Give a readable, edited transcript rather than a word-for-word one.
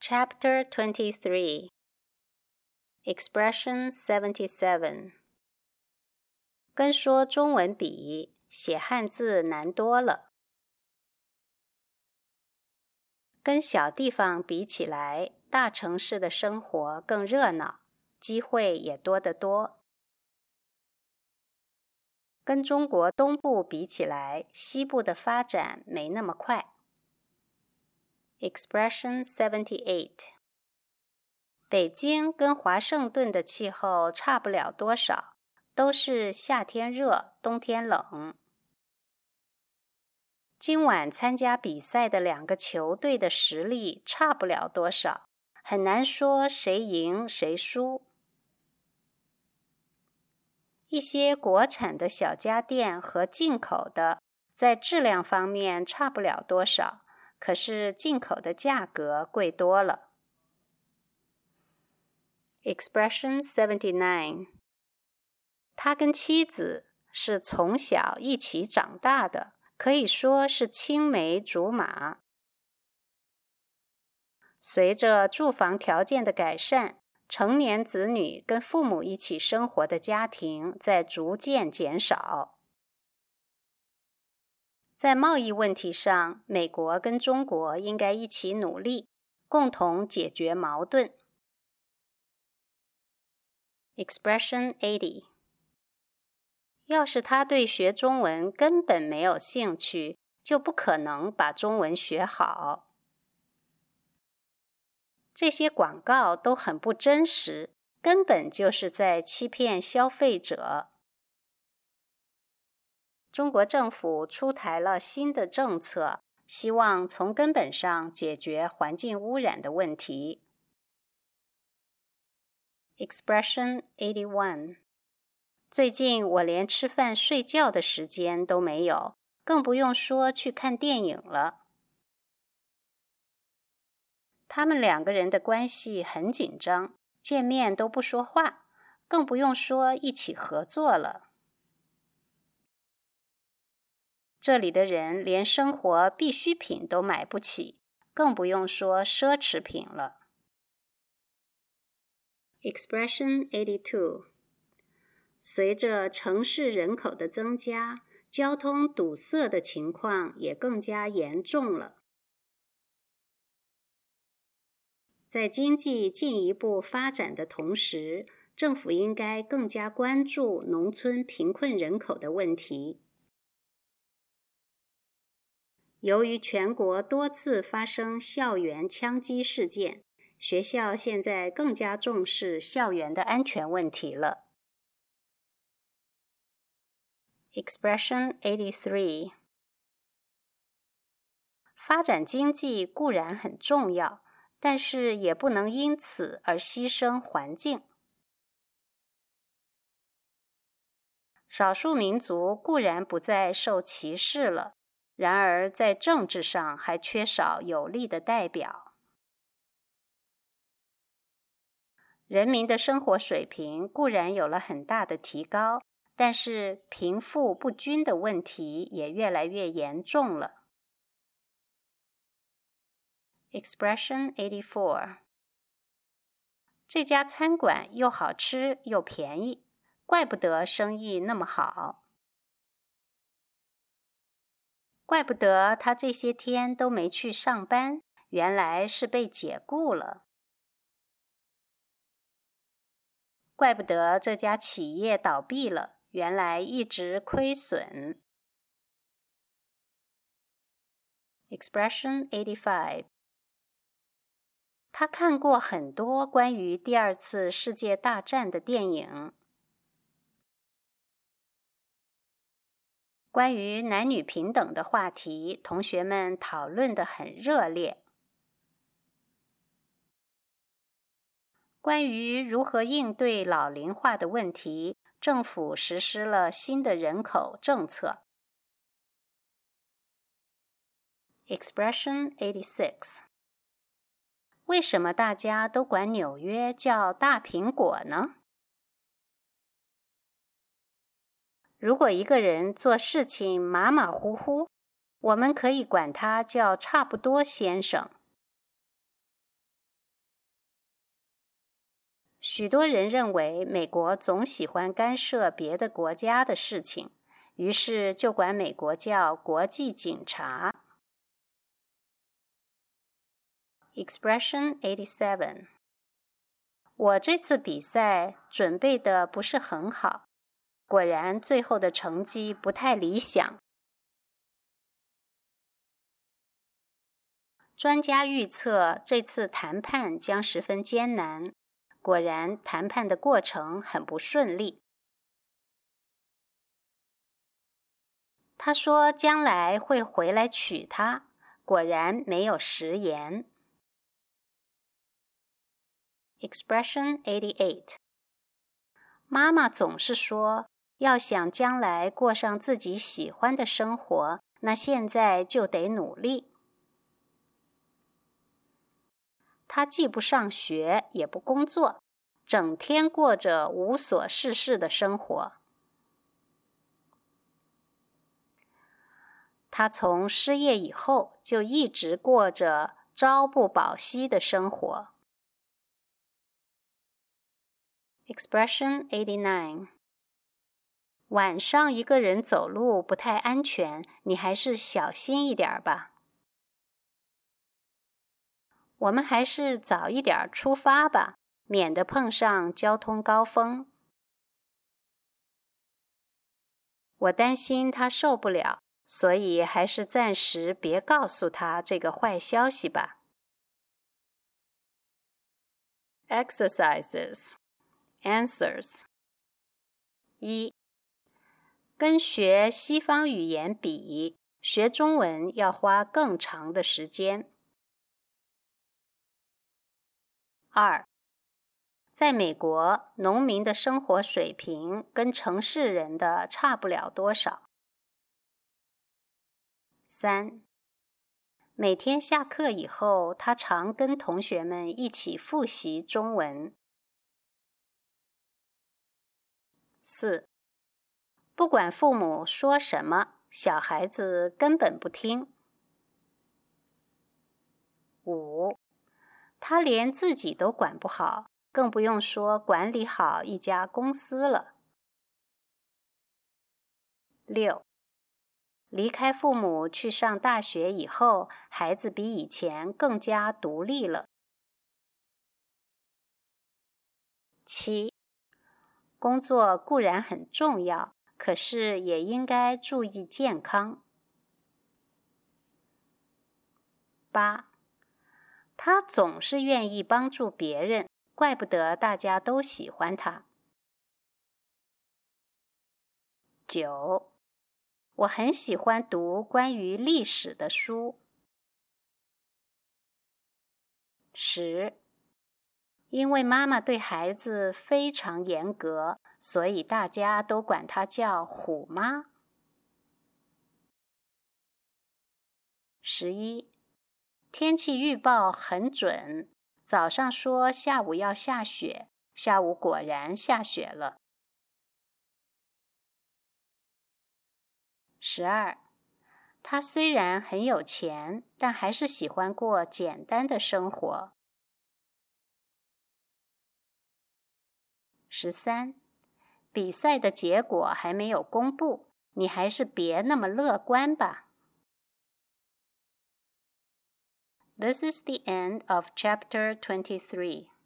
Chapter 23 Expression 77跟说中文比，写汉字难多了。跟小地方比起来，大城市的生活更热闹，机会也多得多。跟中国东部比起来，西部的发展没那么快。Expression 78北京跟华盛顿的气候差不了多少，都是夏天热，冬天冷。今晚参加比赛的2个球队的实力差不了多少，很难说谁赢谁输。一些国产的小家电和进口的在质量方面差不了多少，可是进口的价格贵多了。Expression 79他跟妻子是从小一起长大的，可以说是青梅竹马。随着住房条件的改善，成年子女跟父母一起生活的家庭在逐渐减少。在贸易问题上，美国跟中国应该一起努力，共同解决矛盾。Expression 80要是他对学中文根本没有兴趣，就不可能把中文学好。这些广告都很不真实，根本就是在欺骗消费者。中国政府出台了新的政策，希望从根本上解决环境污染的问题。Expression 81最近我连吃饭睡觉的时间都没有，更不用说去看电影了。他们2个人的关系很紧张，见面都不说话，更不用说一起合作了。这里的人连生活必需品都买不起，更不用说奢侈品了。Expression 82随着城市人口的增加，交通堵塞的情况也更加严重了。在经济进一步发展的同时，政府应该更加关注农村贫困人口的问题。由于全国多次发生校园枪击事件，学校现在更加重视校园的安全问题了。Expression 83发展经济固然很重要，但是也不能因此而牺牲环境。少数民族固然不再受歧视了，然而在政治上还缺少有力的代表。人民的生活水平固然有了很大的提高，但是贫富不均的问题也越来越严重了。Expression 84这家餐馆又好吃又便宜，怪不得生意那么好。怪不得他这些天都没去上班，原来是被解雇了。怪不得这家企业倒闭了，原来一直亏损。Expression 85他看过很多关于第2次世界大战的电影。关于男女平等的话题，同学们讨论得很热烈。关于如何应对老龄化的问题，政府实施了新的人口政策。Expression 86为什么大家都管纽约叫大苹果呢？如果一个人做事情马马虎虎，我们可以管他叫差不多先生。 许多人认为美国总喜欢干涉别的国家的事情，于是就管美国叫国际警察。Expression 87. 我这次比赛准备的不是很好，果然最后的成绩不太理想。专家预测这次谈判将十分艰难，果然谈判的过程很不顺利。他说将来会回来娶她，果然没有食言。Expression 88. 妈妈总是说，要想将来过上自己喜欢的生活，那现在就得努力。她既不上学，也不工作，整天过着无所事事的生活。她从失业以后，就一直过着朝不保夕的生活。Expression 89. 晚上一个人走路不太安全，你还是小心一点吧。我们还是早一点出发吧，免得碰上交通高峰。我担心他受不了，所以还是暂时别告诉他这个坏消息吧。Exercises. Answers. 1. 跟学西方语言比，学中文要花更长的时间。2. 在美国，农民的生活水平跟城市人的差不了多少。3. 每天下课以后，他常跟同学们一起复习中文。4. 不管父母说什么，小孩子根本不听。5. 他连自己都管不好，更不用说管理好一家公司了。6. 离开父母去上大学以后，孩子比以前更加独立了。7. 工作固然很重要，可是也应该注意健康。8. 他总是愿意帮助别人，怪不得大家都喜欢他。9. 我很喜欢读关于历史的书。10. 因为妈妈对孩子非常严格，所以大家都管她叫虎妈。11. 天气预报很准，早上说下午要下雪，下午果然下雪了。12. 他虽然很有钱，但还是喜欢过简单的生活。13. 比赛的结果还没有公布，你还是别那么乐观吧。This is the end of chapter 23.